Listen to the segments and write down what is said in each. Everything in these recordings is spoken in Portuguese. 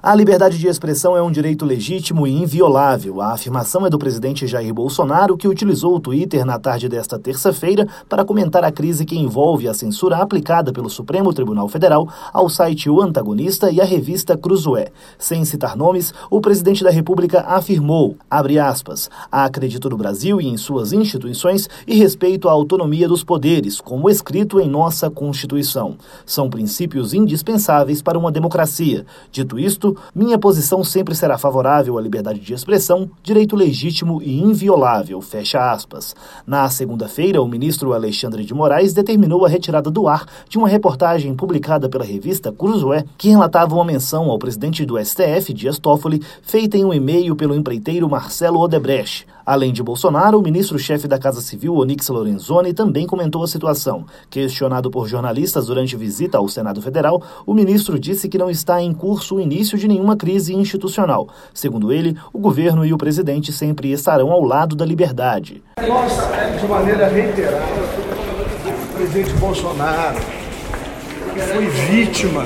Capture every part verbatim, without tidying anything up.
A liberdade de expressão é um direito legítimo e inviolável. A afirmação é do presidente Jair Bolsonaro, que utilizou o Twitter na tarde desta terça-feira para comentar a crise que envolve a censura aplicada pelo Supremo Tribunal Federal ao site O Antagonista e à revista Cruzoé. Sem citar nomes, o presidente da República afirmou, abre aspas, acredito no Brasil e em suas instituições e respeito à autonomia dos poderes, como escrito em nossa Constituição. São princípios indispensáveis para uma democracia. Dito isto, minha posição sempre será favorável à liberdade de expressão, direito legítimo e inviolável, fecha aspas. Na segunda-feira, o ministro Alexandre de Moraes determinou a retirada do ar de uma reportagem publicada pela revista Cruzoé, que relatava uma menção ao presidente do S T F, Dias Toffoli, feita em um e-mail pelo empreiteiro Marcelo Odebrecht. Além de Bolsonaro, o ministro-chefe da Casa Civil, Onyx Lorenzoni, também comentou a situação. Questionado por jornalistas durante visita ao Senado Federal, o ministro disse que não está em curso o início de nenhuma crise institucional. Segundo ele, o governo e o presidente sempre estarão ao lado da liberdade. Nós, de maneira reiterada, o presidente Bolsonaro foi vítima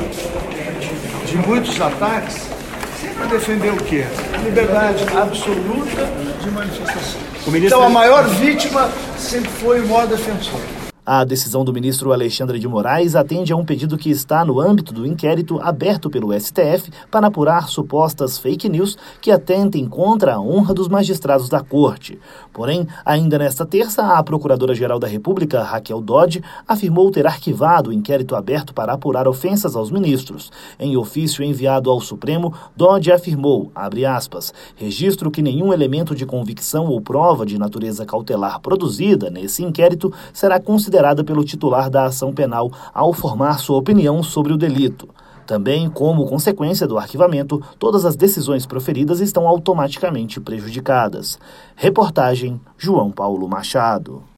de muitos ataques, sempre defendeu o quê? A liberdade absoluta de manifestação. Então a maior vítima sempre foi o maior defensor. A decisão do ministro Alexandre de Moraes atende a um pedido que está no âmbito do inquérito aberto pelo S T F para apurar supostas fake news que atentem contra a honra dos magistrados da Corte. Porém, ainda nesta terça, a Procuradora-Geral da República, Raquel Dodge, afirmou ter arquivado o inquérito aberto para apurar ofensas aos ministros. Em ofício enviado ao Supremo, Dodge afirmou, abre aspas, registro que nenhum elemento de convicção ou prova de natureza cautelar produzida nesse inquérito será considerado considerada pelo titular da ação penal ao formar sua opinião sobre o delito. Também, como consequência do arquivamento, todas as decisões proferidas estão automaticamente prejudicadas. Reportagem João Paulo Machado.